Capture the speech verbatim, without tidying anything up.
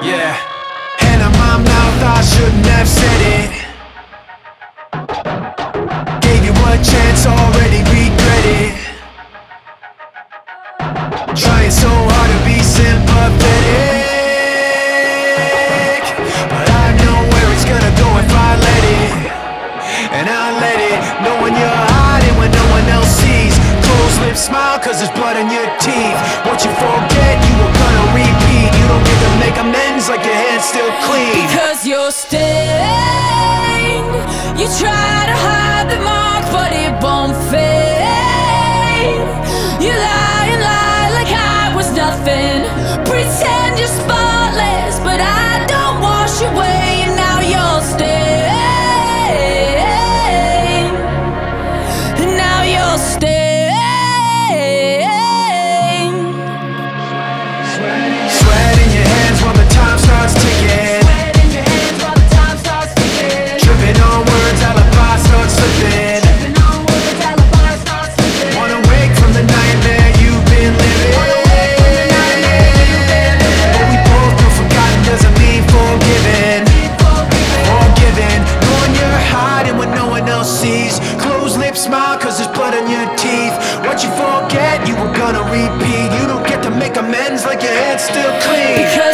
Yeah. Hand on my mouth, I shouldn't have said it. Gave you a chance, already regret it. Trying so hard to be sympathetic, but I know where it's gonna go if I let it. And I let it, knowing you're hiding when no one else sees. Closed lips, smile, cause there's blood in your teeth. What you forget, you are gonna repeat. You don't get to make amends like your hands still clean. Because you're stained. You try to hide the mark, but it won't fade. You lie and lie like I was nothing. Pretend you're spotless, but I don't wash away. And now you're stained. And now you're stained. Sweat in your hands while the time starts ticking. Sweat in your hands while the time starts ticking. Tripping on words, alibi starts slipping. Tripping on words, alibi starts slipping. Wanna wake from the nightmare you've been living. But we both know forgotten doesn't mean forgiven. Forgiven, knowing you're hiding when no one else sees. Closed lips, smile, cause there's blood in your teeth. What you forget, you were gonna repeat. You don't get to make amends like your head's still clean. Because